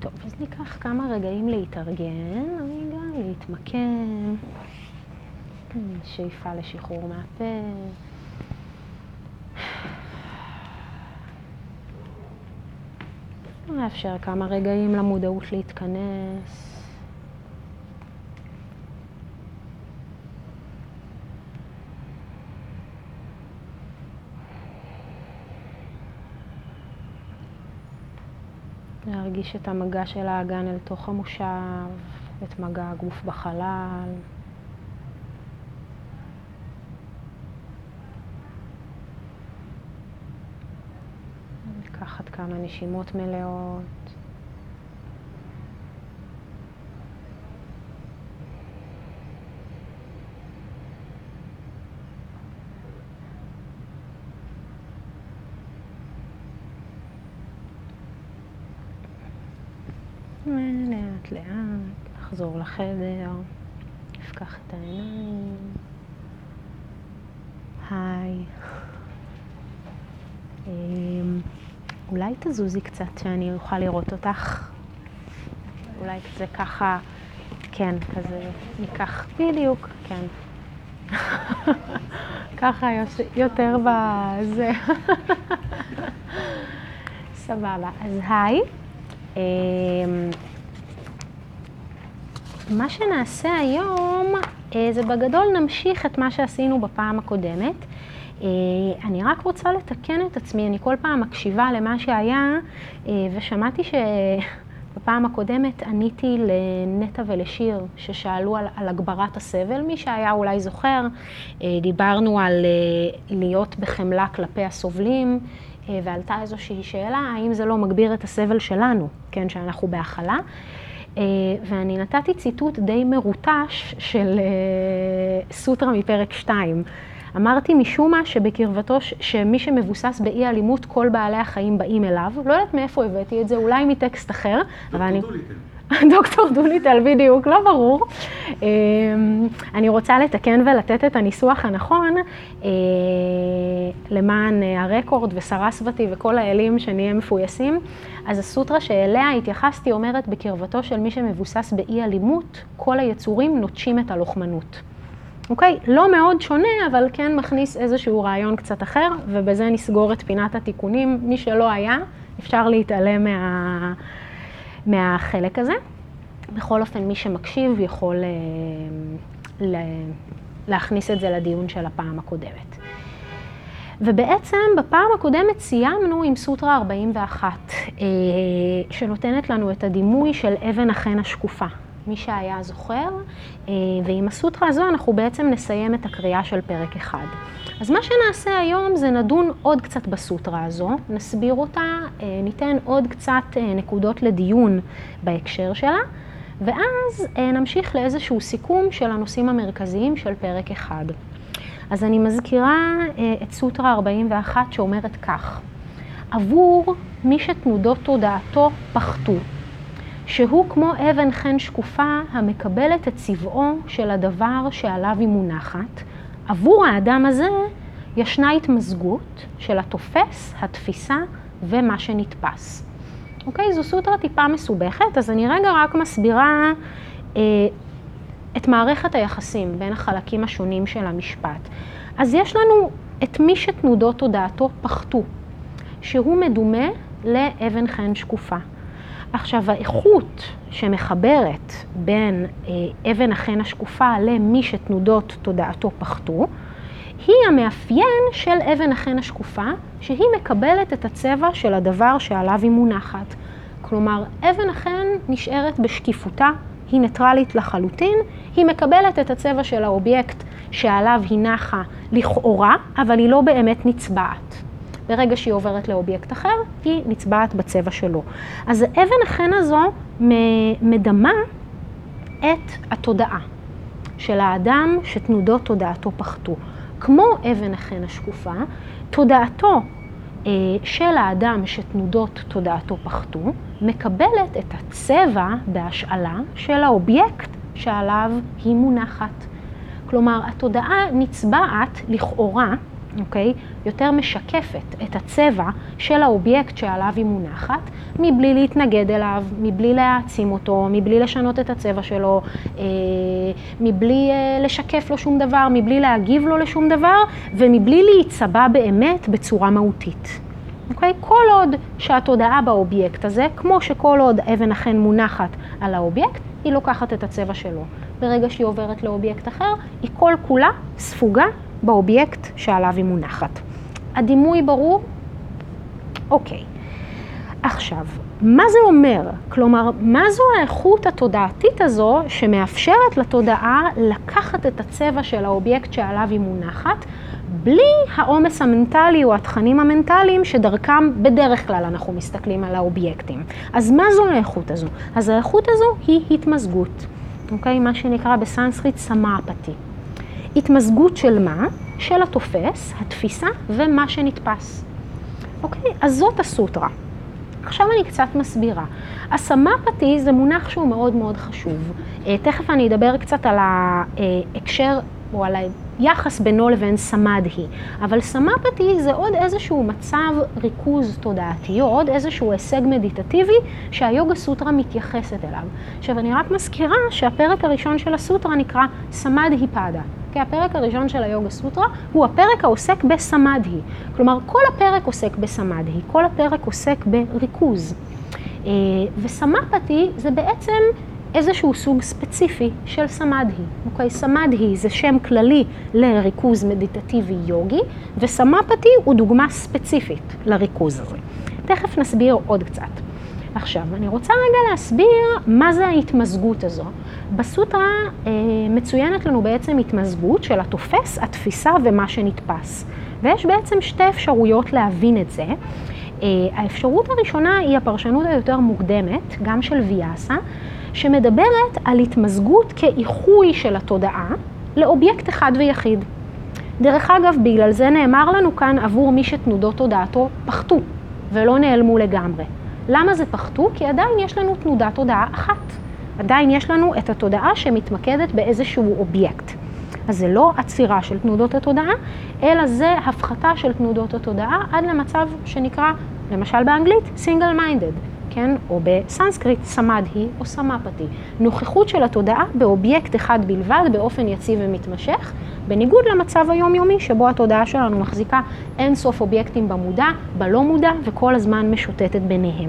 טוב, אז ניקח כמה רגעים להתארגן, רגע, להתמקם, שאיפה לשחרור מהפה. נאפשר כמה רגעים למודעות להתכנס. להרגיש את המגע של האגן אל תוך המושב, את מגע הגוף בחלל. לקחת כמה נשימות מלאות. לאט לאט, לחזור לחדר, נפקח את העיניים. היי. אולי תזוזי קצת שאני אוכל לראות אותך. אולי זה ככה, כן, כזה ניקח בדיוק, כן. ככה יותר בזה. סבבה, אז היי. מה שנעשה היום זה בגדול נמשיך את מה שעשינו בפעם הקודמת. אני רק רוצה לתקן את עצמי, אני כל פעם מקשיבה למה שהיה ושמעתי שבפעם הקודמת עניתי לנטה ולשיר ששאלו על הגברת הסבל. מי שהיה אולי זוכר, דיברנו על להיות בחמלה כלפי הסובלים ועלתה איזושהי שאלה, האם זה לא מגביר את הסבל שלנו, כן, שאנחנו בהכלה. ואני נתתי ציטוט די מרוטש של סוטרה מפרק 2. אמרתי משום מה שבקרבתו, שמי שמבוסס באי אלימות, כל בעלי החיים באים אליו. לא יודעת מאיפה הבאתי את זה, אולי מטקסט אחר. דוקטור דוליטל, בדיוק, לא ברור. אני רוצה לתקן ולתת את הניסוח הנכון למען הרקורד וסרסוותי וכל האלים שנהיה מפויסים. אז הסוטרה שאליה התייחסתי אומרת, בקרבתו של מי שמבוסס באי אלימות, כל היצורים נוטשים את הלוחמנות. אוקיי? לא מאוד שונה, אבל כן מכניס איזשהו רעיון קצת אחר, ובזה נסגור את פינת התיקונים. מי שלא היה, אפשר להתעלם מהחלק הזה. בכל אופן, מי שמקשיב יכול להכניס את זה לדיון של הפעם הקודמת. ובעצם בפעם הקודמת סיימנו עם סוטרה 41, שנותנת לנו את הדימוי של אבן החן השקופה. מי שהיה זוכר, ועם הסוטרה הזו אנחנו בעצם נסיים את הקריאה של פרק 1. אז מה שנעשה היום זה נדון עוד קצת בסוטרה הזו, נסביר אותה, ניתן עוד קצת נקודות לדיון בהקשר שלה, ואז נמשיך לאיזשהו סיכום של הנושאים המרכזיים של פרק 1. אז אני מזכירה את סוטרה 41 שאומרת כך: עבור מי שתנודות תודעתו פחתו, שהוא כמו אבן חן שקופה המקבלת את צבעו של הדבר שעליו היא מונחת, עבור האדם הזה ישנה התמזגות של התופס, התפיסה ומה שנתפס. אוקיי, זו סוטרה טיפה מסובכת, אז אני רגע רק מסבירה את מערכת היחסים בין החלקים השונים של המשפט. אז יש לנו את מי שתנודות תודעתו פחתו, שהוא מדומה לאבן חן שקופה. עכשיו, האיכות שמחברת בין אבן החן השקופה למי שתנודות תודעתו פחתו, היא המאפיין של אבן החן השקופה, שהיא מקבלת את הצבע של הדבר שעליו היא מונחת. כלומר, אבן החן נשארת בשקיפותה, היא ניטרלית לחלוטין, היא מקבלת את הצבע של האובייקט שעליו היא נחה לכאורה, אבל היא לא באמת נצבעת. ברגע שהיא עוברת לאובייקט אחר, היא נצבעת בצבע שלו. אז האבן החן הזו מדמה את התודעה של האדם שתנודות תודעתו פחתו. כמו אבן החן השקופה, תודעתו של האדם שתנודות תודעתו פחתו, מקבלת את הצבע בהשאלה של האובייקט שעליו היא מונחת. כלומר, התודעה נצבעת לכאורה אוקיי? יותר משקפת את הצבע של האובייקט שעליו היא מונחת, מבלי להתנגד אליו, מבלי להעצים אותו, מבלי לשנות את הצבע שלו, מבלי לשקף לו שום דבר, מבלי להגיב לו לשום דבר, ומבלי להיצבע באמת בצורה מהותית. אוקיי? כל עוד שהתודעה באובייקט הזה, כמו שכל עוד אבן אכן מונחת על האובייקט, היא לוקחת את הצבע שלו. ברגע שהיא עוברת לאובייקט אחר, היא כל כולה ספוגה באובייקט שעליו היא מונחת. הדימוי ברור? אוקיי. עכשיו, מה זה אומר? כלומר, מה זו האיכות התודעתית הזו שמאפשרת לתודעה לקחת את הצבע של האובייקט שעליו היא מונחת, בלי העומס המנטלי או התכנים המנטליים שדרכם בדרך כלל אנחנו מסתכלים על האובייקטים. אז מה זו האיכות הזו? אז האיכות הזו היא התמזגות. אוקיי? מה שנקרא בסנסקריט סמאפתי. התמזגות של מה? של התופס, התפיסה ומה שנתפס. אוקיי? אז זאת הסוטרה. עכשיו אני קצת מסבירה. הסמאפתי זה מונח שהוא מאוד מאוד חשוב. תכף אני אדבר קצת על ההקשר או על היחס בינו לבין סמאדהי. אבל סמאפתי זה עוד איזשהו מצב ריכוז תודעתי, או עוד איזשהו הישג מדיטטיבי שהיוגה סוטרה מתייחסת אליו. עכשיו אני רק מזכירה שהפרק הראשון של הסוטרה נקרא סמאדהי פאדה. כי הפרק הראשון של היוגה סוטרה הוא הפרק העוסק בסמאדהי. כלומר, כל הפרק עוסק בסמאדהי, כל הפרק עוסק בריכוז. וסמאפתי זה בעצם איזשהו סוג ספציפי של סמאדהי. אוקיי? סמאדהי זה שם כללי לריכוז מדיטטיבי יוגי, וסמאפתי הוא דוגמה ספציפית לריכוז הזה. תכף נסביר עוד קצת. עכשיו, אני רוצה רגע להסביר מה זה ההתמזגות הזו. בסוטרה מצוינת לנו בעצם התמזגות של התופס, התפיסה ומה שנתפס. ויש בעצם שתי אפשרויות להבין את זה. האפשרות הראשונה היא הפרשנות היותר מוקדמת, גם של ויאסה, שמדברת על התמזגות כאיחוי של התודעה לאובייקט אחד ויחיד. דרך אגב, בגלל זה נאמר לנו כאן עבור מי שתנודות תודעתו פחתו ולא נעלמו לגמרי. למה זה פחתו? כי עדיין יש לנו תנודת תודעה אחת. עדיין יש לנו את התודעה שמתמקדת באיזשהו אובייקט. אז זה לא עצירה של תנודות התודעה, אלא זה הפחתה של תנודות התודעה עד למצב שנקרא, למשל באנגלית, single minded, כן? או בסנסקריט, סמאדהי או סמאפתי. נוכחות של התודעה באובייקט אחד בלבד באופן יציב ומתמשך, בניגוד למצב היומיומי שבו התודעה שלנו מחזיקה אין סוף אובייקטים במודע, בלא מודע וכל הזמן משוטטת ביניהם.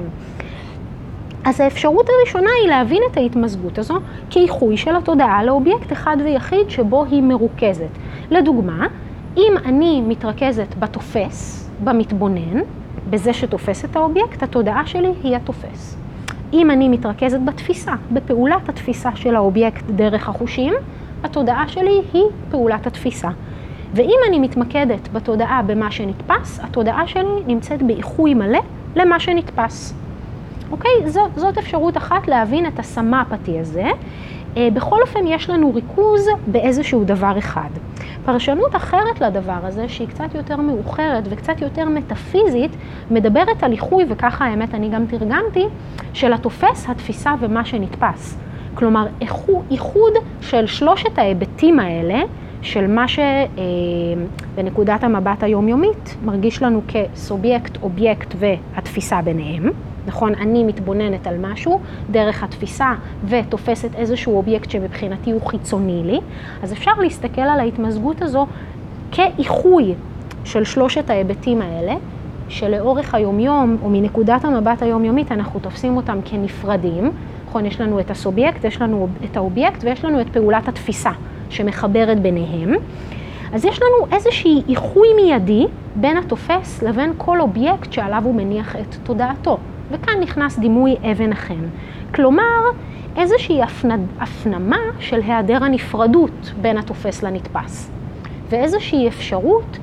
אז האפשרות הראשונה היא להבין את ההתמזגות הזו כאיחוי של התודעה לאובייקט אחד ויחיד שבו היא מרוכזת. לדוגמה, אם אני מתרכזת בתופס, במתבונן, בזה שתופס את האובייקט, התודעה שלי היא התופס. אם אני מתרכזת בתפיסה, בפעולת התפיסה של האובייקט דרך החושים, התודעה שלי היא פעולת התפיסה. ואם אני מתמקדת בתודעה במה שנתפס, התודעה שלי נמצאת באיחוי מלא למה שנתפס. אוקיי? זאת אפשרות אחת להבין את הסמאפתי הזה. בכל אופן יש לנו ריכוז באיזשהו דבר אחד. פרשנות אחרת לדבר הזה, שהיא קצת יותר מאוחרת וקצת יותר מטאפיזית, מדברת על איחוי, וככה האמת אני גם תרגמתי, של התופס, התפיסה ומה שנתפס. כלומר, איחוד של שלושת ההיבטים האלה, של מה שבנקודת המבט היומיומית מרגיש לנו כסובייקט, אובייקט והתפיסה ביניהם. נכון, אני מתבוננת על משהו דרך התפיסה ותופסת איזשהו אובייקט שמבחינתי הוא חיצוני לי, אז אפשר להסתכל על ההתמזגות הזו כאיחוי של שלושת ההיבטים האלה, שלאורך היומיום או מנקודת המבט היומיומית אנחנו תופסים אותם כנפרדים. נכון, יש לנו את הסובייקט, יש לנו את האובייקט ויש לנו את פעולת התפיסה שמחברת ביניהם. אז יש לנו איזושהי איחוי מיידי בין התופס לבין כל אובייקט שעליו הוא מניח את תודעתו. וכאן נכנס דימוי אבן אכן. כלומר, איזושהי הפנמה של היעדר הנפרדות בין התופס לנתפס. ואיזושהי אפשרות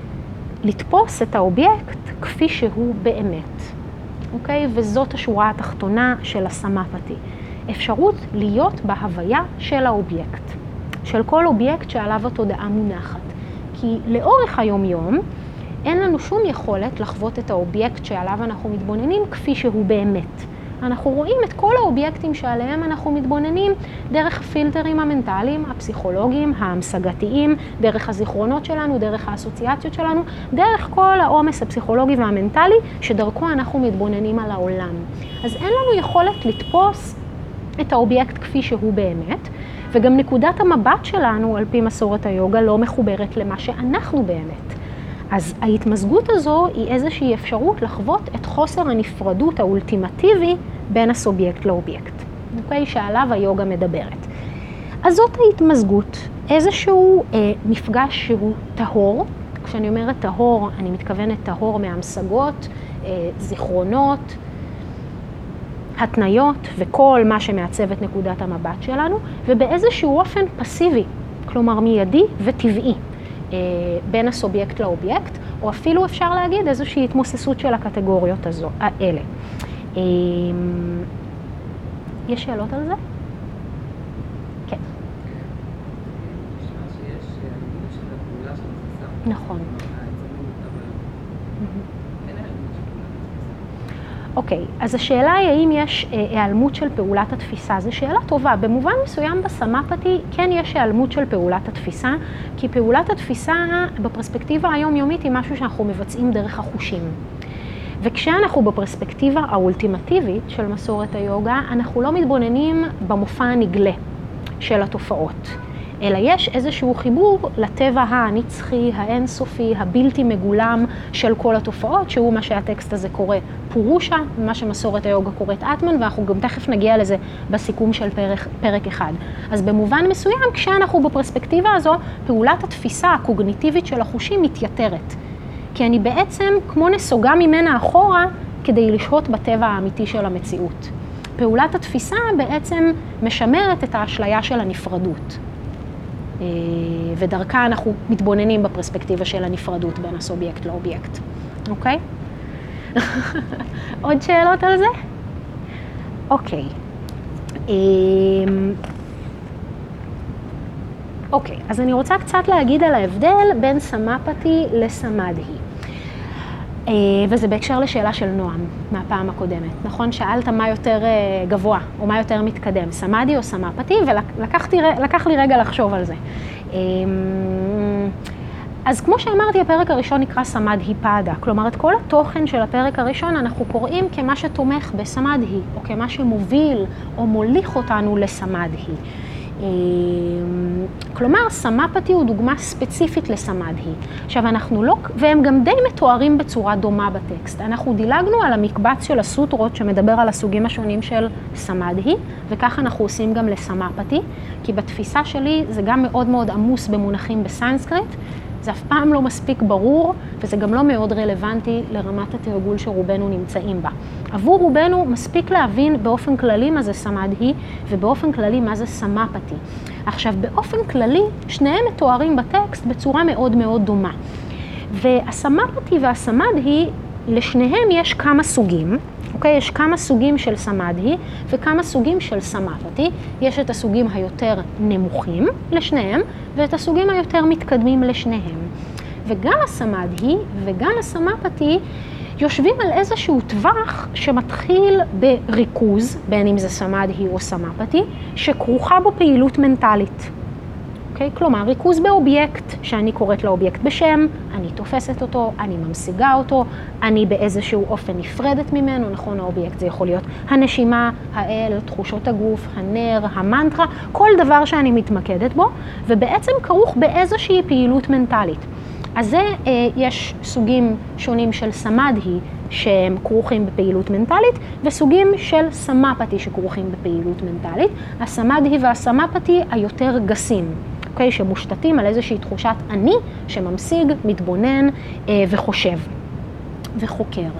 לתפוס את האובייקט כפי שהוא באמת. אוקיי? וזאת השורה התחתונה של הסמאפתי. אפשרות להיות בהוויה של האובייקט. של כל אובייקט שעליו התודעה מונחת. כי לאורך היום-יום, אין לנו שום יכולת לחוות את האובייקט שעליו אנחנו מתבוננים כפי שהוא באמת. אנחנו רואים את כל האובייקטים שעליהם אנחנו מתבוננים דרך הפילטרים המנטליים, הפסיכולוגיים, ההמשגתיים, דרך הזיכרונות שלנו, דרך האסוציאציות שלנו, דרך כל העומס הפסיכולוגי והמנטלי שדרכו אנחנו מתבוננים על העולם. אז אין לנו יכולת לתפוס את האובייקט כפי שהוא באמת, וגם נקודת המבט שלנו על פי מסורת היוגה לא מחוברת למה שאנחנו באמת. אז ההתמזגות הזו היא איזושהי אפשרות לחוות את חוסר הנפרדות האולטימטיבי בין הסובייקט לאובייקט, אוקיי? שעליו היוגה מדברת. אז זאת ההתמזגות, איזשהו מפגש שהוא טהור. כשאני אומרת טהור, אני מתכוונת טהור מהמשגות, זיכרונות, התניות וכל מה שמעצב את נקודת המבט שלנו, ובאיזשהו אופן פסיבי, כלומר מיידי וטבעי, בין הסובייקט לאובייקט, או אפילו אפשר להגיד איזושהי התמוססות של הקטגוריות האלה. יש שאלות על זה? כן. נכון. אוקיי, אז השאלה היא האם יש היעלמות של פעולת התפיסה. זו שאלה טובה. במובן מסוים בסמאפתי כן יש היעלמות של פעולת התפיסה, כי פעולת התפיסה בפרספקטיבה היומיומית היא משהו שאנחנו מבצעים דרך החושים. וכשאנחנו בפרספקטיבה האולטימטיבית של מסורת היוגה, אנחנו לא מתבוננים במופע הנגלה של התופעות, אלא יש איזשהו חיבור לטבע הנצחי, האינסופי, הבלתי מגולם של כל התופעות, שהוא מה שהטקסט הזה קורא פורושה, מה שמסורת היוגה קוראת אטמן, ואנחנו גם תכף נגיע לזה בסיכום של פרק אחד. אז במובן מסוים, כשאנחנו בפרספקטיבה הזו, פעולת התפיסה הקוגניטיבית של החושים מתייתרת. כי אני בעצם כמו נסוגה ממנה אחורה כדי לשהות בטבע האמיתי של המציאות. פעולת התפיסה בעצם משמרת את האשליה של הנפרדות. ודרכה אנחנו מתבוננים בפרספקטיבה של הנפרדות בין הסובייקט לאובייקט. אוקיי? עוד שאלות על זה? אוקיי. אוקיי, אז אני רוצה קצת להגיד על ההבדל בין סמאפתי לסמדהי. וזה בהקשר לשאלה של נועם מהפעם הקודמת. נכון? שאלת מה יותר גבוה או מה יותר מתקדם, סמדהי או סמאפתי, ולקח לי רגע לחשוב על זה. אז כמו שאמרתי, הפרק הראשון נקרא סמדהי פאדה. כלומר, את כל התוכן של הפרק הראשון אנחנו קוראים כמה שתומך בסמדהי, או כמה שמוביל או מוליך אותנו לסמדהי. כלומר, סמאפתי הוא דוגמה ספציפית לסמדהי. עכשיו, אנחנו לא, והם גם די מתוארים בצורה דומה בטקסט. אנחנו דילגנו על המקבץ של הסוטרות שמדבר על הסוגים השונים של סמדהי, וכך אנחנו עושים גם לסמאפתי, כי בתפיסה שלי זה גם מאוד מאוד עמוס במונחים בסנסקריט, זה אף פעם לא מספיק ברור, וזה גם לא מאוד רלוונטי לרמת התרגול שרובנו נמצאים בה. עבור רובנו מספיק להבין באופן כללי מה זה סמדהי, ובאופן כללי מה זה סמאפתי. עכשיו, באופן כללי, שניהם מתוארים בטקסט בצורה מאוד מאוד דומה. והסמאפתי והסמדהי, לשניהם יש כמה סוגים. אוקיי, יש כמה סוגים של סמדהי וכמה סוגים של סמאפתי. יש את הסוגים היותר נמוכים לשניהם, ואת הסוגים היותר מתקדמים לשניהם. וגם הסמדהי וגם הסמאפתי יושבים על איזשהו טווח שמתחיל בריכוז, בין אם זה סמדהי או סמאפתי, שכרוכה בו פעילות מנטלית. אוקיי? כלומר, ריכוז באובייקט, שאני קוראת לאובייקט בשם, אני תופסת אותו, אני ממשיגה אותו, אני באיזשהו אופן נפרדת ממנו, נכון, האובייקט זה יכול להיות הנשימה, האל, תחושות הגוף, הנר, המנטרה, כל דבר שאני מתמקדת בו, ובעצם כרוך באיזושהי פעילות מנטלית. אז זה, יש סוגים שונים של סמדהי שהם כרוכים בפעילות מנטלית, וסוגים של סמאפתי שכרוכים בפעילות מנטלית. הסמדהי והסמאפתי היותר גסים, אוקיי? שמושתתים על איזושהי תחושת אני שממשיג, מתבונן וחושב וחוקר.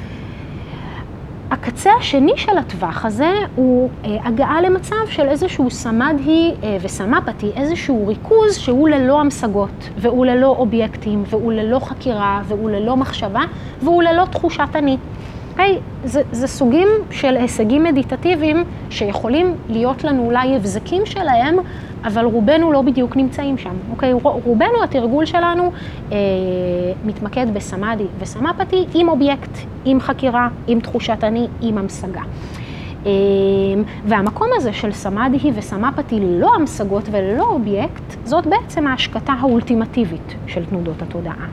הקצה השני של הטווח הזה הוא הגעה למצב של איזשהו סמדהי וסמאפתי, איזשהו ריכוז שהוא ללא המשגות, והוא ללא אובייקטים, והוא ללא חקירה, והוא ללא מחשבה, והוא ללא תחושת אני. אוקיי? זה סוגים של הישגים מדיטטיביים שיכולים להיות לנו אולי הבזקים שלהם, אבל רובנו לא בדיוק נמצאים שם. אוקיי? רובנו, התרגול שלנו מתמקד בסמדהי וסמאפתי עם אובייקט, עם חקירה, עם תחושת אני, עם המשגה. והמקום הזה של סמאדהי וסמפתי ללא המשגות וללא אובייקט, זאת בעצם ההשקטה האולטימטיבית של תנודות התודעה.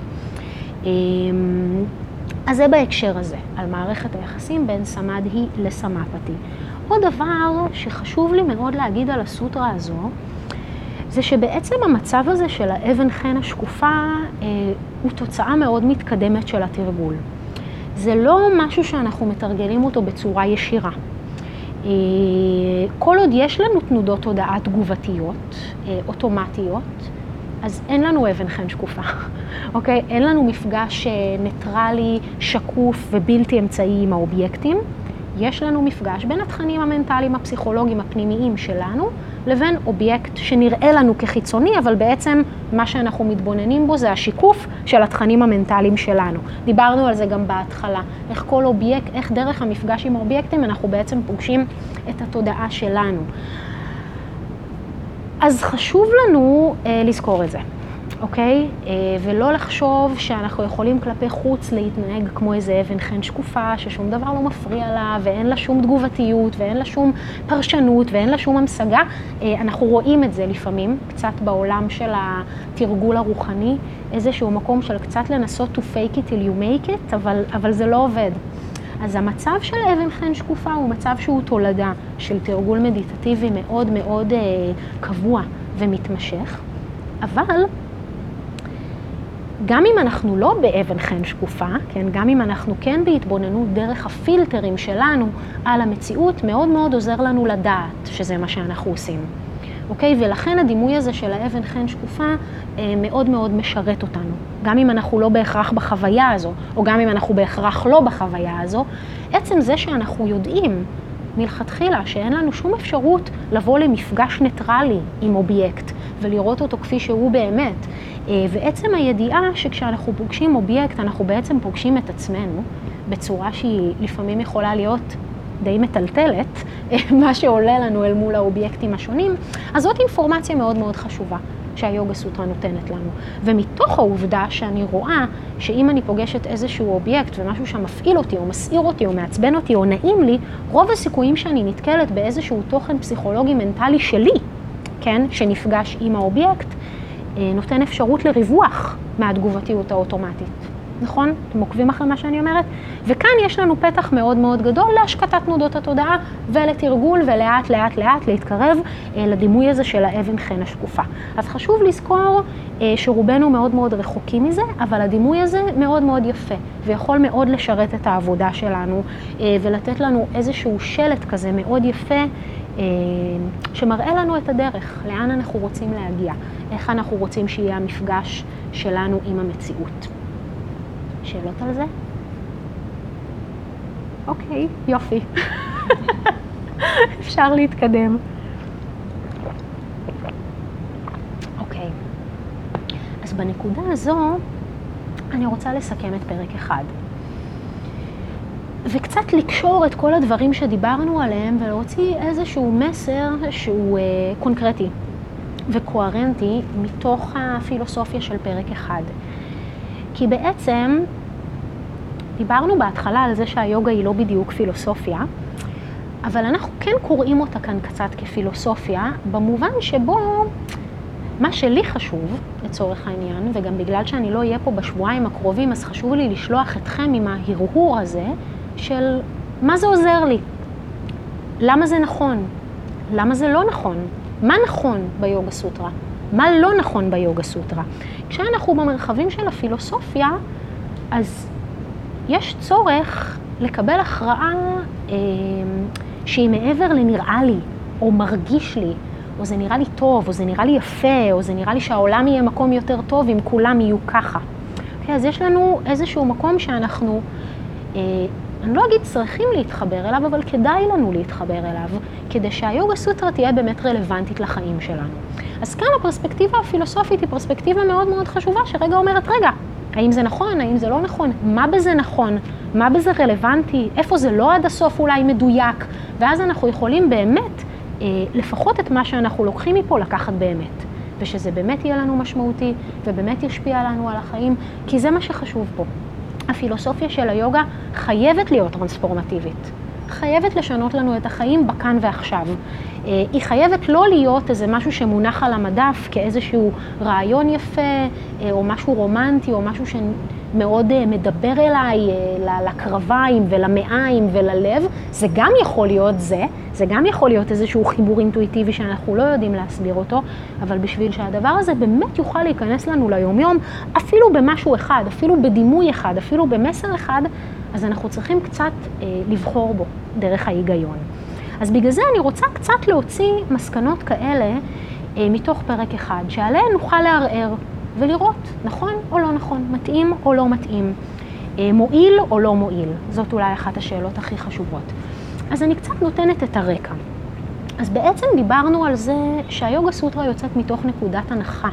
אז זה בהקשר הזה, על מערכת היחסים בין סמאדהי לסמפתי. עוד דבר שחשוב לי מאוד להגיד על הסוטרה הזו, זה שבעצם המצב הזה של האבן חן השקופה הוא תוצאה מאוד מתקדמת של התרגול. זה לא משהו שאנחנו מתרגלים אותו בצורה ישירה. כל עוד יש לנו תנודות תודעה תגובתיות, אוטומטיות, אז אין לנו אבן חן שקופה, אוקיי? אין לנו מפגש ניטרלי, שקוף ובלתי אמצעי עם האובייקטים. יש לנו מפגש בין התכנים המנטליים הפסיכולוגיים הפנימיים שלנו, לבין אובייקט שנראה לנו כחיצוני, אבל בעצם מה שאנחנו מתבוננים בו זה השיקוף של התכנים המנטליים שלנו. דיברנו על זה גם בהתחלה, איך כל אובייקט, איך דרך המפגש עם האובייקטים אנחנו בעצם פוגשים את התודעה שלנו. אז חשוב לנו לזכור את זה, אוקיי? ולא לחשוב שאנחנו יכולים כלפי חוץ להתנהג כמו איזה אבן חן שקופה, ששום דבר לא מפריע לה, ואין לה שום תגובתיות, ואין לה שום פרשנות, ואין לה שום המשגה. אנחנו רואים את זה לפעמים, קצת בעולם של התרגול הרוחני, איזשהו מקום של קצת לנסות to fake it till you make it, אבל זה לא עובד. אז המצב של אבן חן שקופה הוא מצב שהוא תולדה של תרגול מדיטטיבי מאוד מאוד קבוע ומתמשך, אבל גם אם אנחנו לא באבן חן שקופה, כן, גם אם אנחנו כן בהתבוננות דרך הפילטרים שלנו על המציאות, מאוד מאוד עוזר לנו לדעת שזה מה שאנחנו עושים. אוקיי? ולכן הדימוי הזה של האבן חן שקופה מאוד מאוד משרת אותנו. גם אם אנחנו לא בהכרח בחוויה הזו, או גם אם אנחנו בהכרח לא בחוויה הזו, עצם זה שאנחנו יודעים מלכתחילה שאין לנו שום אפשרות לבוא למפגש ניטרלי עם אובייקט ולראות אותו כפי שהוא באמת. ועצם הידיעה שכשאנחנו פוגשים אובייקט, אנחנו בעצם פוגשים את עצמנו בצורה שהיא לפעמים יכולה להיות די מטלטלת, מה שעולה לנו אל מול האובייקטים השונים, אז זאת אינפורמציה מאוד מאוד חשובה שהיוגה סוטרה נותנת לנו. ומתוך העובדה שאני רואה שאם אני פוגשת איזשהו אובייקט ומשהו שמפעיל אותי או מסעיר אותי או מעצבן אותי או נעים לי, רוב הסיכויים שאני נתקלת באיזשהו תוכן פסיכולוגי מנטלי שלי, כן, שנפגש עם האובייקט, נותן אפשרות לריווח מהתגובתיות האוטומטית. נכון? אתם עוקבים אחרי מה שאני אומרת? וכאן יש לנו פתח מאוד מאוד גדול להשקטת תנודות התודעה ולתרגול ולאט לאט לאט להתקרב לדימוי הזה של האבן חן השקופה. אז חשוב לזכור שרובנו מאוד מאוד רחוקים מזה, אבל הדימוי הזה מאוד מאוד יפה ויכול מאוד לשרת את העבודה שלנו ולתת לנו איזשהו שלט כזה מאוד יפה שמראה לנו את הדרך, לאן אנחנו רוצים להגיע, איך אנחנו רוצים שיהיה המפגש שלנו עם המציאות. שאלות על זה? אוקיי, יופי. אפשר להתקדם. אוקיי. אז בנקודה הזו, אני רוצה לסכם את פרק 1. וקצת לקשור את כל הדברים שדיברנו עליהם ולהוציא איזשהו מסר שהוא קונקרטי וקוהרנטי מתוך הפילוסופיה של פרק 1. כי בעצם דיברנו בהתחלה על זה שהיוגה היא לא בדיוק פילוסופיה, אבל אנחנו כן קוראים אותה כאן קצת כפילוסופיה, במובן שבו מה שלי חשוב לצורך העניין, וגם בגלל שאני לא אהיה פה בשבועיים הקרובים, אז חשוב לי לשלוח אתכם עם ההרהור הזה של מה זה עוזר לי, למה זה נכון, למה זה לא נכון, מה נכון ביוגה סוטרה, מה לא נכון ביוגה סוטרה. כשאנחנו במרחבים של הפילוסופיה, אז יש צורך לקבל הכרעה שהיא מעבר לנראה לי, או מרגיש לי, או זה נראה לי טוב, או זה נראה לי יפה, או זה נראה לי שהעולם יהיה מקום יותר טוב אם כולם יהיו ככה. אז יש לנו איזשהו מקום שאנחנו, אני לא אגיד צריכים להתחבר אליו, אבל כדאי לנו להתחבר אליו, כדי שהיוגה סוטרה תהיה באמת רלוונטית לחיים שלנו. אז כאן הפרספקטיבה הפילוסופית היא פרספקטיבה מאוד מאוד חשובה, שרגע אומרת, רגע, האם זה נכון, האם זה לא נכון, מה בזה נכון, מה בזה רלוונטי, איפה זה לא עד הסוף אולי מדויק, ואז אנחנו יכולים באמת, לפחות את מה שאנחנו לוקחים מפה, לקחת באמת, ושזה באמת יהיה לנו משמעותי, ובאמת ישפיע לנו על החיים, כי זה מה שחשוב פה. הפילוסופיה של היוגה חייבת להיות טרנספורמטיבית, חייבת לשנות לנו את החיים בכאן ועכשיו. היא חייבת לא להיות איזה משהו שמונח על המדף כאיזשהו רעיון יפה, או משהו רומנטי, או משהו שמאוד מדבר אליי, לקרביים ולמעיים וללב. זה גם יכול להיות זה גם יכול להיות איזשהו חיבור אינטואיטיבי שאנחנו לא יודעים להסביר אותו, אבל בשביל שהדבר הזה באמת יוכל להיכנס לנו ליום-יום, אפילו במשהו אחד, אפילו בדימוי אחד, אפילו במסר אחד, אז אנחנו צריכים קצת לבחור בו דרך ההיגיון. אז בגלל זה אני רוצה קצת להוציא מסקנות כאלה מתוך פרק אחד, שעליהן נוכל לערער ולראות נכון או לא נכון, מתאים או לא מתאים, מועיל או לא מועיל. זאת אולי אחת השאלות הכי חשובות. אז אני קצת נותנת את הרקע. אז בעצם דיברנו על זה שהיוגה סוטרה יוצאת מתוך נקודת הנחה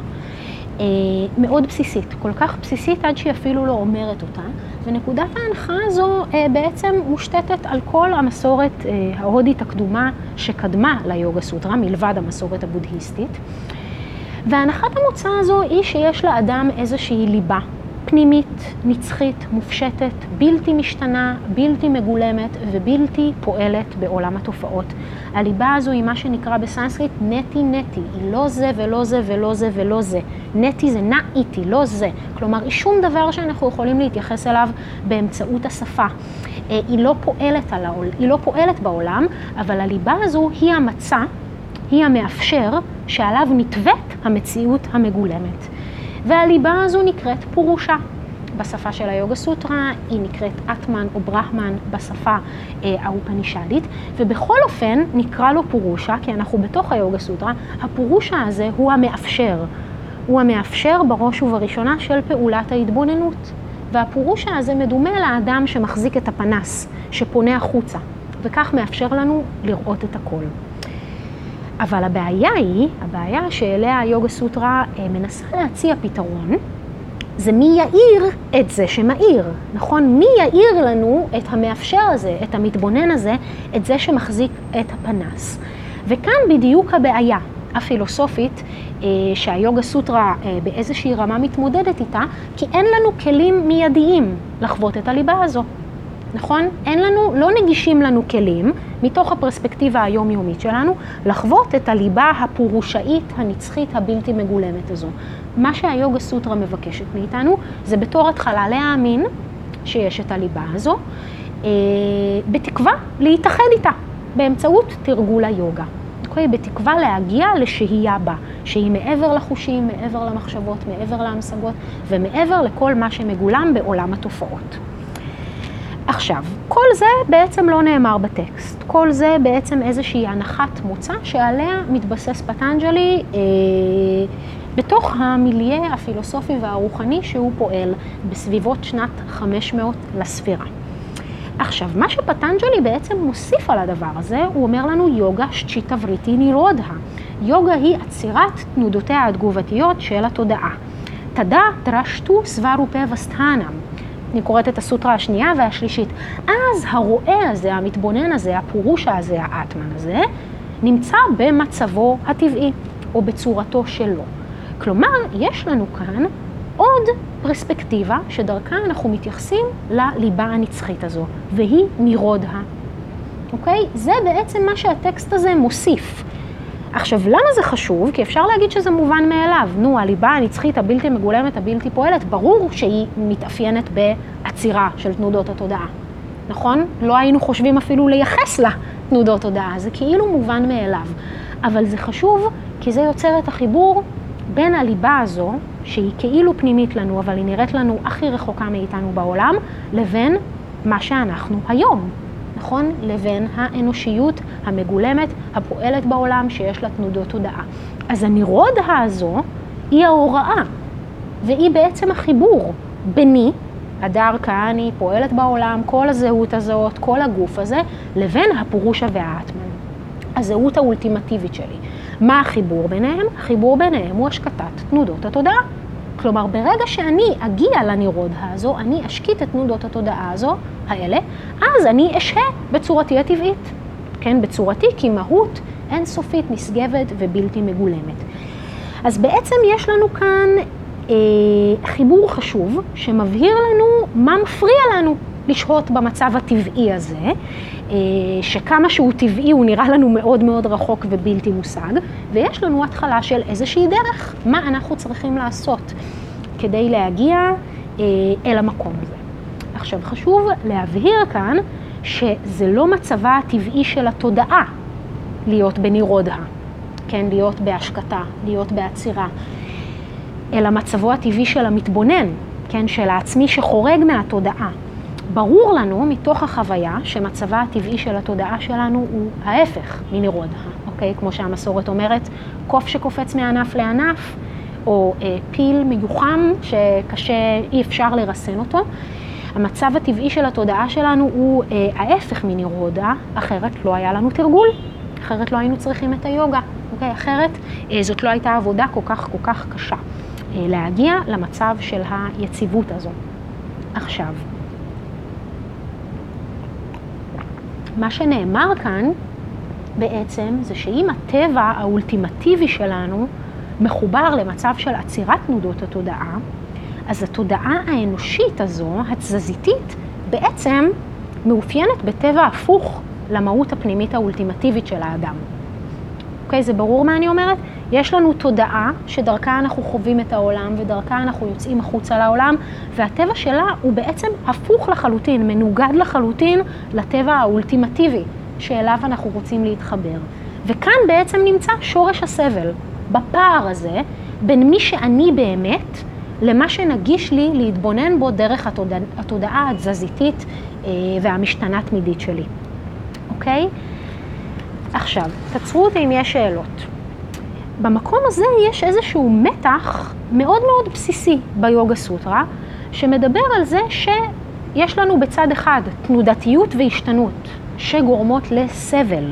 מאוד בסיסית, כל כך בסיסית עד שהיא אפילו לא אומרת אותה, ונקודת ההנחה הזו בעצם מושתתת על כל המסורת ההודית הקדומה שקדמה ליוגה סוטרה, מלבד המסורת הבודהיסטית. והנחת המוצא הזו היא שיש לאדם איזושהי ליבה פנימית, נצחית, מופשטת, בלתי משתנה, בלתי מגולמת ובלתי פועלת בעולם התופעות. הליבה הזו היא מה שנקרא בסנסקריט נטי נטי, היא לא זה ולא זה ולא זה ולא זה. נטי זה נא איתי, לא זה. כלומר, היא שום דבר שאנחנו יכולים להתייחס אליו באמצעות השפה. היא לא פועלת בעולם, אבל הליבה הזו היא המצע, היא המאפשר שעליו נתוות המציאות המגולמת. והליבה הזו נקראת פורושה. בשפה של היוגה סוטרה היא נקראת אטמן או ברהמן בשפה האופנישדית, ובכל אופן נקרא לו פורושה, כי אנחנו בתוך היוגה סוטרה, הפורושה הזה הוא המאפשר. הוא המאפשר בראש ובראשונה של פעולת ההתבוננות. והפורושה הזה מדומה לאדם שמחזיק את הפנס, שפונה החוצה, וכך מאפשר לנו לראות את הכל. אבל הבעיה שאליה היוגה סוטרה מנסה להציע פתרון, זה מי יאיר את זה שמאיר, נכון? מי יאיר לנו את המאפשר הזה, את המתבונן הזה, את זה שמחזיק את הפנס. וכאן בדיוק הבעיה הפילוסופית שהיוגה סוטרה באיזושהי רמה מתמודדת איתה, כי אין לנו כלים מיידיים לחוות את הליבה הזו. נכון? לא נגישים לנו כלים, מתוך הפרספקטיבה היומיומית שלנו, לחוות את הליבה הפורושאית, הנצחית, הבלתי מגולמת הזו. מה שהיוגה סוטרה מבקשת מאיתנו, זה בתור התחלה להאמין שיש את הליבה הזו, בתקווה להתאחד איתה, באמצעות תרגול היוגה. אוקיי? בתקווה להגיע לשהייה בה, שהיא מעבר לחושים, מעבר למחשבות, מעבר להמשגות, ומעבר לכל מה שמגולם בעולם התופעות. עכשיו, כל זה בעצם לא נאמר בטקסט. כל זה בעצם איזושהי הנחת מוצא שעליה מתבסס פטנג'לי בתוך המיליה הפילוסופי והרוחני שהוא פועל בסביבות שנת 500 לספירה. עכשיו, מה שפטנג'לי בעצם מוסיף על הדבר הזה, הוא אומר לנו יוגה שצ'יטה וריטי נירודה. יוגה היא עצירת תנודותיה התגובתיות של התודעה. תדה דרשתו סברופה וסטהנם. אני קוראת את הסוטרה השנייה והשלישית. אז הרואה הזה, המתבונן הזה, הפורושה הזה, האטמן הזה, נמצא במצבו הטבעי או בצורתו שלו. כלומר, יש לנו כאן עוד פרספקטיבה שדרכה אנחנו מתייחסים לליבה הנצחית הזו, והיא נירודה. אוקיי? זה בעצם מה שהטקסט הזה מוסיף. עכשיו, למה זה חשוב? כי אפשר להגיד שזה מובן מאליו. הליבה הנצחית, הבלתי מגולמת, הבלתי פועלת, ברור שהיא מתאפיינת בעצירה של תנודות התודעה. נכון? לא היינו חושבים אפילו לייחס לה תנודות תודעה. זה כאילו מובן מאליו. אבל זה חשוב כי זה יוצר את החיבור בין הליבה הזו, שהיא כאילו פנימית לנו, אבל היא נראית לנו הכי רחוקה מאיתנו בעולם, לבין מה שאנחנו היום. נכון? לבין האנושיות המגולמת, הפועלת בעולם, שיש לה תנודות תודעה. אז הנירודה הזו היא ההוראה, והיא בעצם החיבור ביני, הדר כהני, פועלת בעולם, כל הזהות הזאת, כל הגוף הזה, לבין הפורושה והאטמן, הזהות האולטימטיבית שלי. מה החיבור ביניהם? החיבור ביניהם הוא השקטת תנודות התודעה. כלומר, ברגע שאני אגיע לנירודה הזו, אני אשקיט את תנודות התודעה הזו, האלה, אז אני אשהה בצורתי הטבעית. כן, בצורתי כמהות אינסופית, נשגבת ובלתי מגולמת. אז בעצם יש לנו כאן חיבור חשוב שמבהיר לנו מה מפריע לנו לשהות במצב הטבעי הזה, שכמה שהוא טבעי הוא נראה לנו מאוד מאוד רחוק ובלתי מושג, ויש לנו התחלה של איזושהי דרך, מה אנחנו צריכים לעשות כדי להגיע אל המקום הזה. עכשיו חשוב להבהיר כאן שזה לא מצבה הטבעי של התודעה להיות בנירודה, כן, להיות בהשקטה, להיות בעצירה, אלא מצבו הטבעי של המתבונן, כן, של העצמי שחורג מהתודעה. ברור לנו מתוך החוויה שמצבה הטבעי של התודעה שלנו הוא ההפך מנירודה, אוקיי? כמו שהמסורת אומרת, קוף שקופץ מענף לענף, או פיל מיוחם שקשה, אי אפשר לרסן אותו. המצב הטבעי של התודעה שלנו הוא ההפך מנירודה, אחרת לא היה לנו תרגול, אחרת לא היינו צריכים את היוגה, אוקיי? אחרת זאת לא הייתה עבודה כל כך קשה, להגיע למצב של היציבות הזו. עכשיו, מה שנאמר כאן בעצם זה שאם הטבע האולטימטיבי שלנו מחובר למצב של עצירת תנודות התודעה, אז התודעה האנושית הזו, התזזיתית, בעצם מאופיינת בטבע הפוך למהות הפנימית האולטימטיבית של האדם. אוקיי, זה ברור מה אני אומרת? יש לנו תודעה שדרכה אנחנו חווים את העולם ודרכה אנחנו יוצאים החוצה לעולם, והטבע שלה הוא בעצם הפוך לחלוטין, מנוגד לחלוטין לטבע האולטימטיבי שאליו אנחנו רוצים להתחבר. וכאן בעצם נמצא שורש הסבל, בפער הזה בין מי שאני באמת למה שנגיש לי להתבונן בו דרך התודעה התזזיתית והמשתנה תמידית שלי. אוקיי? עכשיו, תצרו אותי אם יש שאלות. במקום הזה יש איזשהו מתח מאוד מאוד בסיסי ביוגה סוטרה, שמדבר על זה שיש לנו בצד אחד תנודתיות והשתנות שגורמות לסבל,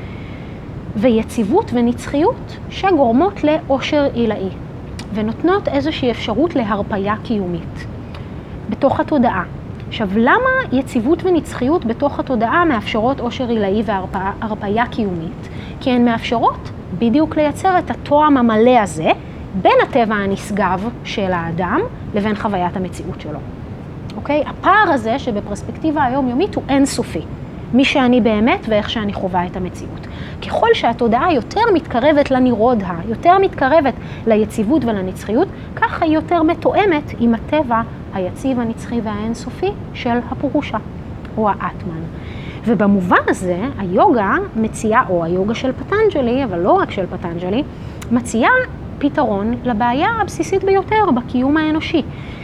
ויציבות ונצחיות שגורמות לאושר עילאי, ונותנות איזושהי אפשרות להרפיה קיומית בתוך התודעה. עכשיו, למה יציבות ונצחיות בתוך התודעה מאפשרות אושר עילאי והרפיה קיומית? כי הן מאפשרות בדיוק לייצר את התואם המלא הזה בין הטבע הנשגב של האדם לבין חוויית המציאות שלו. אוקיי? הפער הזה שבפרספקטיבה היומיומית הוא אינסופי, מי שאני באמת ואיך שאני חווה את המציאות. ככל שהתודעה יותר מתקרבת לנירודה, יותר מתקרבת ליציבות ולנצחיות, ככה היא יותר מתואמת עם הטבע היציב, הנצחי והאינסופי של הפורושה, או האטמן. ובמובן הזה, היוגה מציעה, או היוגה של פטנג'לי, אבל לא רק של פטנג'לי, מציעה פתרון לבעיה הבסיסית ביותר בקיום האנושי.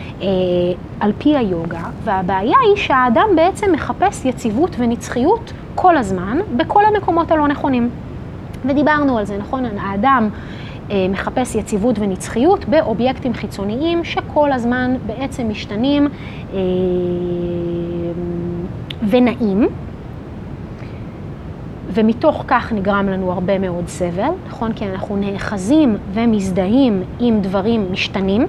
על פי היוגה, והבעיה היא שהאדם בעצם מחפש יציבות ונצחיות כל הזמן, בכל המקומות הלא נכונים. ודיברנו על זה, נכון? האדם מחפש יציבות ונצחיות באובייקטים חיצוניים שכל הזמן בעצם משתנים ונעים, ומתוך כך נגרם לנו הרבה מאוד סבל, נכון? כי אנחנו נאחזים ומזדהים עם דברים משתנים,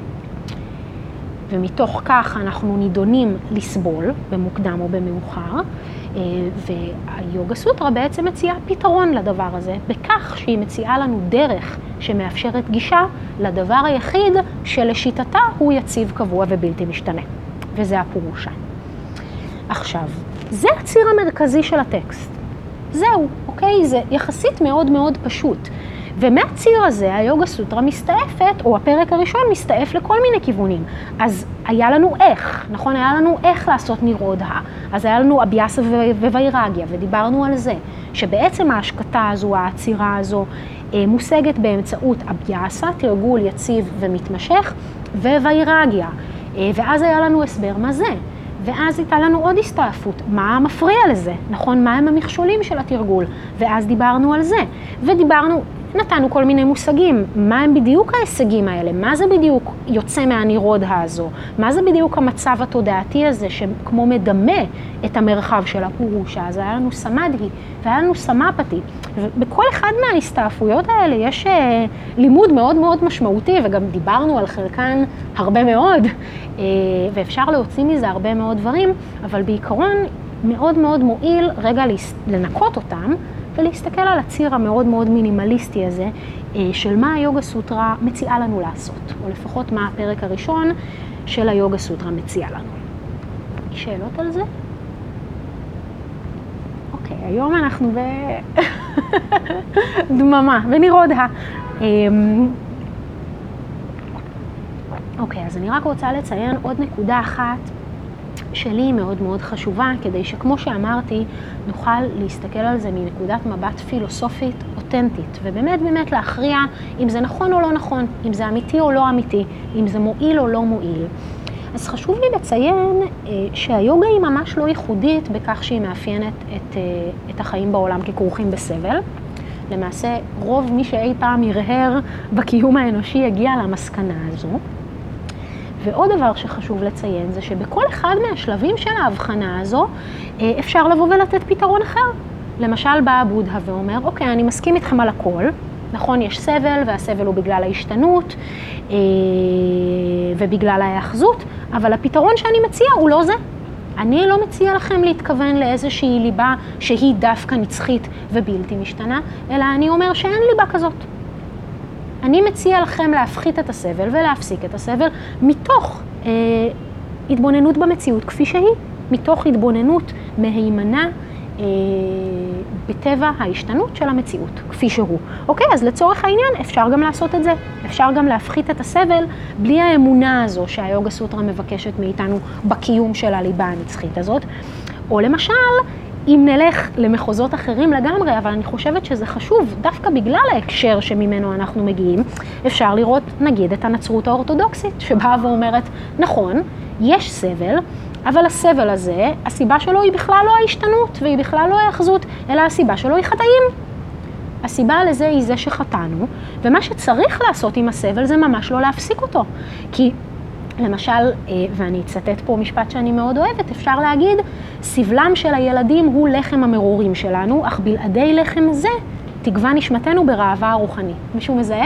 ומתוך כך אנחנו נידונים לסבול במוקדם או במאוחר, והיוגה סוטרה בעצם מציעה פתרון לדבר הזה, בכך שהיא מציעה לנו דרך שמאפשרת גישה לדבר היחיד שלשיטתה הוא יציב, קבוע ובלתי משתנה, וזה הפורושה. עכשיו, זה הציר המרכזי של הטקסט. זהו, אוקיי? זה יחסית מאוד מאוד פשוט. ומהציר הזה היוגה סוטרה מסתעפת, או הפרק הראשון מסתעף לכל מיני כיוונים. אז היה לנו איך, נכון? היה לנו איך לעשות נירודה. אז היה לנו אביאסה ווירגיה, ודיברנו על זה, שבעצם ההשקטה הזו, העצירה הזו, מושגת באמצעות אביאסה, תרגול יציב ומתמשך, ווירגיה. ואז היה לנו הסבר מה זה. ואז הייתה לנו עוד הסתעפות, מה מפריע לזה, נכון? מה הם המכשולים של התרגול? ואז דיברנו על זה, ודיברנו, נתנו כל מיני מושגים, מה הם בדיוק ההישגים האלה, מה זה בדיוק יוצא מהנירודה הזו, מה זה בדיוק המצב התודעתי הזה שכמו מדמה את המרחב של הפורושה. אז היה לנו סמדהי והיה לנו סמפתי, ובכל אחד מההסתעפויות האלה יש לימוד מאוד מאוד משמעותי, וגם דיברנו על חלקן הרבה מאוד, ואפשר להוציא מזה הרבה מאוד דברים, אבל בעיקרון מאוד מאוד מועיל רגע לנקות אותם, ולהסתכל על הציר המאוד מאוד מינימליסטי הזה, של מה היוגה סוטרה מציעה לנו לעשות, או לפחות מה הפרק הראשון של היוגה סוטרה מציעה לנו. שאלות על זה? היום אנחנו בדממה, בנירודה. אוקיי, אז אני רק רוצה לציין עוד נקודה אחת שלי מאוד מאוד חשובה, כדי שכמו שאמרתי, נוכל להסתכל על זה מנקודת מבט פילוסופית אותנטית, ובאמת להכריע אם זה נכון או לא נכון, אם זה אמיתי או לא אמיתי, אם זה מועיל או לא מועיל. אז חשוב לי לציין שהיוגה היא ממש לא ייחודית בכך שהיא מאפיינת את החיים בעולם ככרוכים בסבל. למעשה, רוב מי שאי פעם ירהר בקיום האנושי הגיע למסקנה הזו. ועוד דבר שחשוב לציין זה שבכל אחד מהשלבים של ההבחנה הזו אפשר לבוא ולתת פתרון אחר. למשל בא בודהה ואומר, אוקיי, אני מסכים איתכם על הכל. נכון, יש סבל, והסבל הוא בגלל ההשתנות ובגלל ההאחזות, אבל הפתרון שאני מציע הוא לא זה. אני לא מציע לכם להתכוון לאיזושהי ליבה שהיא דווקא נצחית ובלתי משתנה, אלא אני אומר שאין ליבה כזאת. אני מציע לכם להפחית את הסבל ולהפסיק את הסבל מתוך התבוננות במציאות כפי שהיא, מתוך התבוננות מהימנה בטבע ההשתנות של המציאות כפי שהוא. אוקיי, אז לצורך העניין אפשר גם לעשות את זה. אפשר גם להפחית את הסבל בלי האמונה הזו שהיוגה סוטרה מבקשת מאיתנו בקיום של הליבה הנצחית הזאת. או למשל, אם נלך למחוזות אחרים לגמרי, אבל אני חושבת שזה חשוב, דווקא בגלל ההקשר שממנו אנחנו מגיעים, אפשר לראות, נגיד, את הנצרות האורתודוקסית, שבאה ואומרת, נכון, יש סבל, אבל הסבל הזה, הסיבה שלו היא בכלל לא ההשתנות, והיא בכלל לא ההאחזות, אלא הסיבה שלו היא חטאים. הסיבה לזה היא זה שחטאנו, ומה שצריך לעשות עם הסבל זה ממש לא להפסיק אותו. כי למשל, ואני אצטט פה משפט שאני מאוד אוהבת, אפשר להגיד, סבלם של הילדים הוא לחם המרורים שלנו, אך בלעדי לחם זה תגווע נשמתנו ברעבה הרוחני. מישהו מזהה?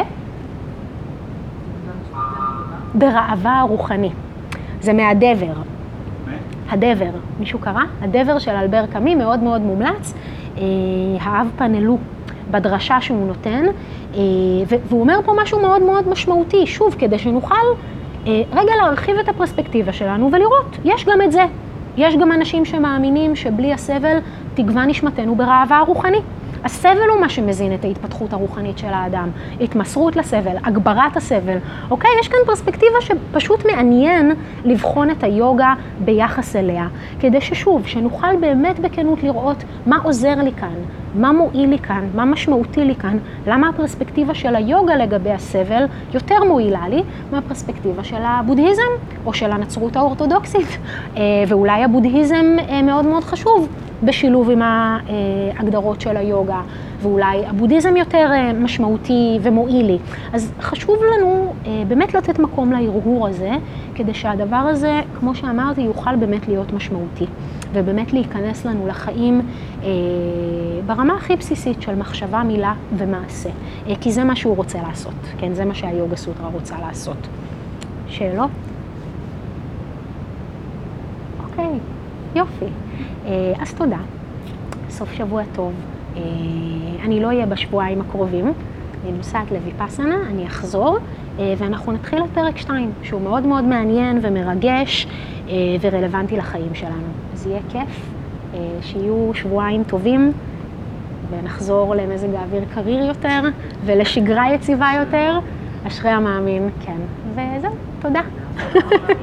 ברעבה הרוחני. זה מהדבר. הדבר, מישהו קרא? הדבר של אלבר קאמי, מאוד מאוד מומלץ, האב פנלו בדרשה שהוא נותן, והוא אומר פה משהו מאוד מאוד משמעותי, שוב, כדי שנוכל רגע להרחיב את הפרספקטיבה שלנו ולראות, יש גם את זה. יש גם אנשים שמאמינים שבלי הסבל תגווע נשמתנו ברעבה הרוחני. הסבל הוא מה שמזין את ההתפתחות הרוחנית של האדם, התמסרות לסבל, הגברת הסבל. אוקיי? יש כאן פרספקטיבה שפשוט מעניין לבחון את היוגה ביחס אליה, כדי ששוב, שנוכל באמת בכנות לראות מה עוזר לי כאן, מה מועיל לי כאן, מה משמעותי לי כאן, למה הפרספקטיבה של היוגה לגבי הסבל יותר מועילה לי מהפרספקטיבה של הבודהיזם או של הנצרות האורתודוקסית. ואולי הבודהיזם מאוד מאוד חשוב בשילוב עם ההגדרות של היוגה, ואולי הבודהיזם יותר משמעותי ומועיל לי. אז חשוב לנו באמת לתת מקום להרהור הזה, כדי שהדבר הזה, כמו שאמרתי, יוכל באמת להיות משמעותי, ובאמת להיכנס לנו לחיים ברמה הכי בסיסית של מחשבה, מילה ומעשה. כי זה מה שהוא רוצה לעשות, כן? זה מה שהיוגה סוטרה רוצה לעשות. שאלות? אוקיי, יופי. אז תודה. סוף שבוע טוב. אני לא אהיה בשבועיים הקרובים. אני נוסעת לויפאסנה, אני אחזור, ואנחנו נתחיל את פרק 2, שהוא מאוד מאוד מעניין ומרגש ורלוונטי לחיים שלנו. אז יהיה כיף, שיהיו שבועיים טובים, ונחזור למזג האוויר קריר יותר, ולשגרה יציבה יותר. אשרי המאמין, כן. וזהו, תודה.